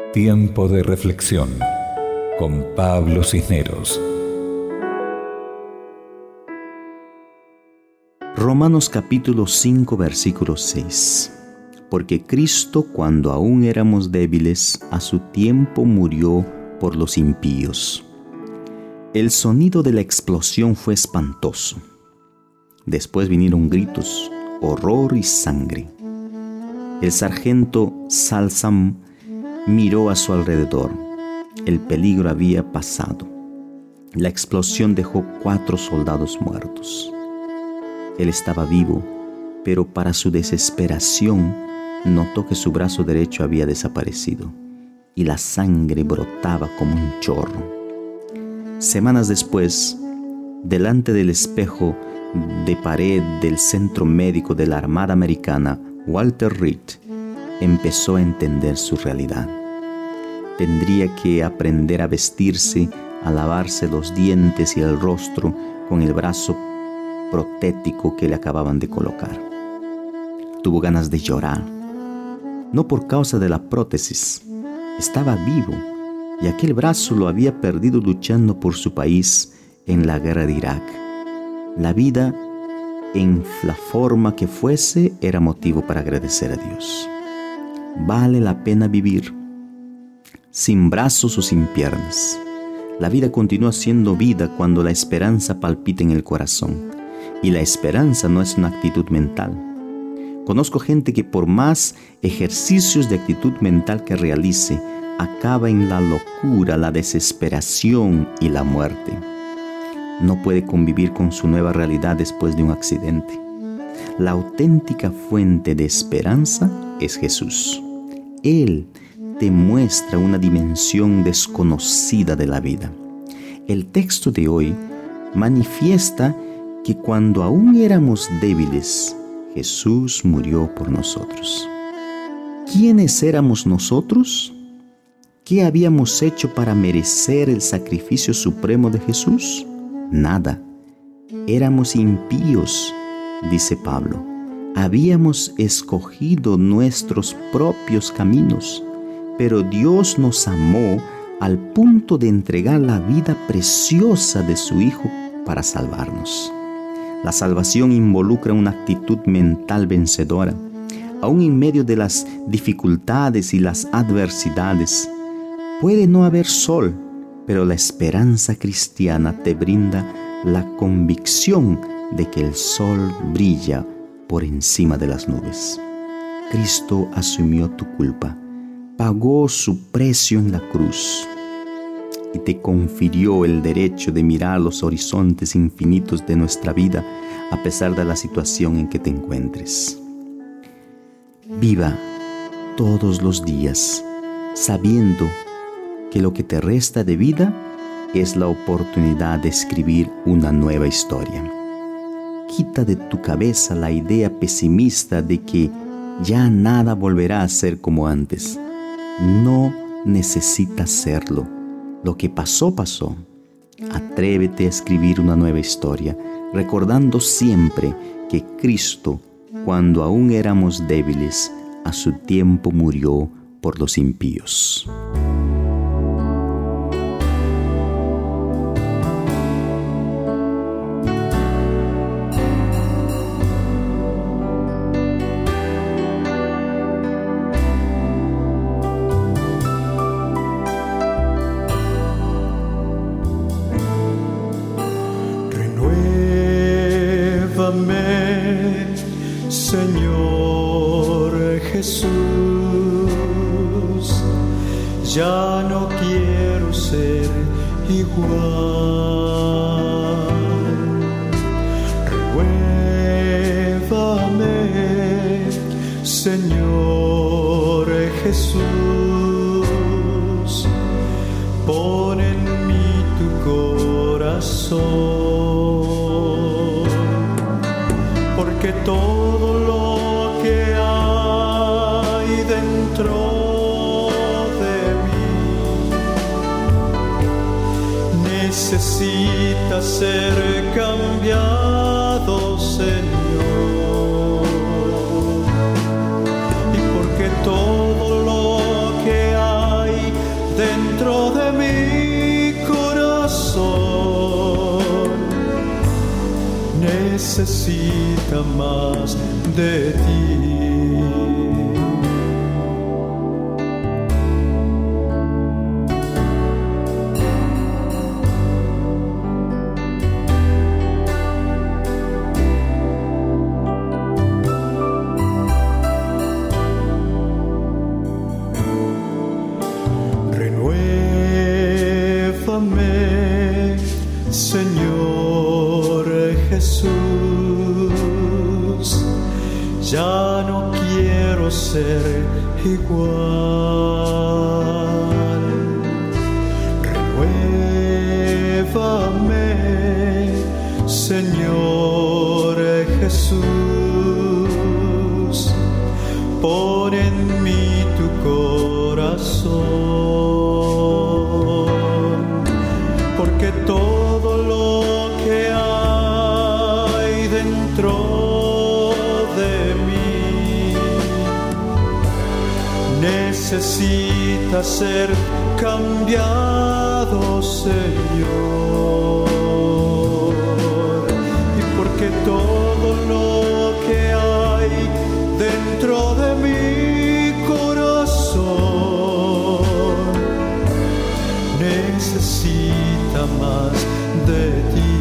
Tiempo de reflexión con Pablo Cisneros. Romanos capítulo 5, versículo 6. Porque Cristo, cuando aún éramos débiles, a su tiempo murió por los impíos. El sonido de la explosión fue espantoso. Después vinieron gritos, horror y sangre. El sargento Salsam miró a su alrededor. El peligro había pasado. La explosión dejó 4 soldados muertos. Él estaba vivo, pero para su desesperación notó que su brazo derecho había desaparecido y la sangre brotaba como un chorro. Semanas después, delante del espejo de pared del Centro Médico de la Armada Americana, Walter Reed empezó a entender su realidad. Tendría que aprender a vestirse, a lavarse los dientes y el rostro con el brazo protético que le acababan de colocar. Tuvo ganas de llorar, no por causa de la prótesis. Estaba vivo y aquel brazo lo había perdido luchando por su país en la guerra de Irak. La vida, en la forma que fuese, era motivo para agradecer a Dios. Vale la pena vivir, sin brazos o sin piernas. La vida continúa siendo vida cuando la esperanza palpita en el corazón. Y la esperanza no es una actitud mental. Conozco gente que por más ejercicios de actitud mental que realice, acaba en la locura, la desesperación y la muerte. No puede convivir con su nueva realidad después de un accidente. La auténtica fuente de esperanza es Jesús. Él te muestra una dimensión desconocida de la vida. El texto de hoy manifiesta que cuando aún éramos débiles, Jesús murió por nosotros. ¿Quiénes éramos nosotros? ¿Qué habíamos hecho para merecer el sacrificio supremo de Jesús? Nada. Éramos impíos, dice Pablo. Habíamos escogido nuestros propios caminos, pero Dios nos amó al punto de entregar la vida preciosa de su Hijo para salvarnos. La salvación involucra una actitud mental vencedora. Aún en medio de las dificultades y las adversidades, puede no haber sol, pero la esperanza cristiana te brinda la convicción de que el sol brilla por encima de las nubes. Cristo asumió tu culpa, pagó su precio en la cruz y te confirió el derecho de mirar los horizontes infinitos de nuestra vida a pesar de la situación en que te encuentres. Viva todos los días sabiendo que lo que te resta de vida es la oportunidad de escribir una nueva historia. Quita de tu cabeza la idea pesimista de que ya nada volverá a ser como antes. No necesitas serlo. Lo que pasó, pasó. Atrévete a escribir una nueva historia, recordando siempre que Cristo, cuando aún éramos débiles, a su tiempo murió por los impíos. Señor Jesús, ya no quiero ser igual. Renuévame, Señor Jesús, pon en mí tu corazón. Porque todo lo que hay dentro de mí necesita ser cambiado, Señor. Y porque todo lo que hay necesita más de ti. Renuévame, Señor Jesús, ya no quiero ser igual. Renuévame, Señor Jesús, pon en mí tu corazón, porque todo lo que hay dentro de mí necesita ser cambiado, Señor. Y porque todo lo que hay dentro de mi corazón necesita más de ti.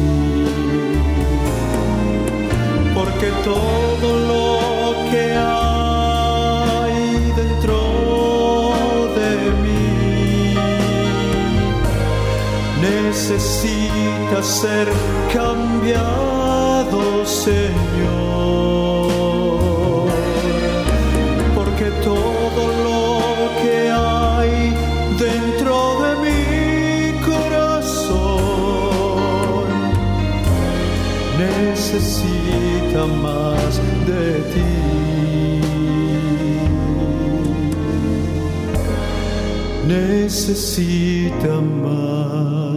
Porque todo lo que hay dentro de mí necesita ser cambiado, Señor. Porque todo lo que hay dentro de mi corazón necesita más de ti. Necesita más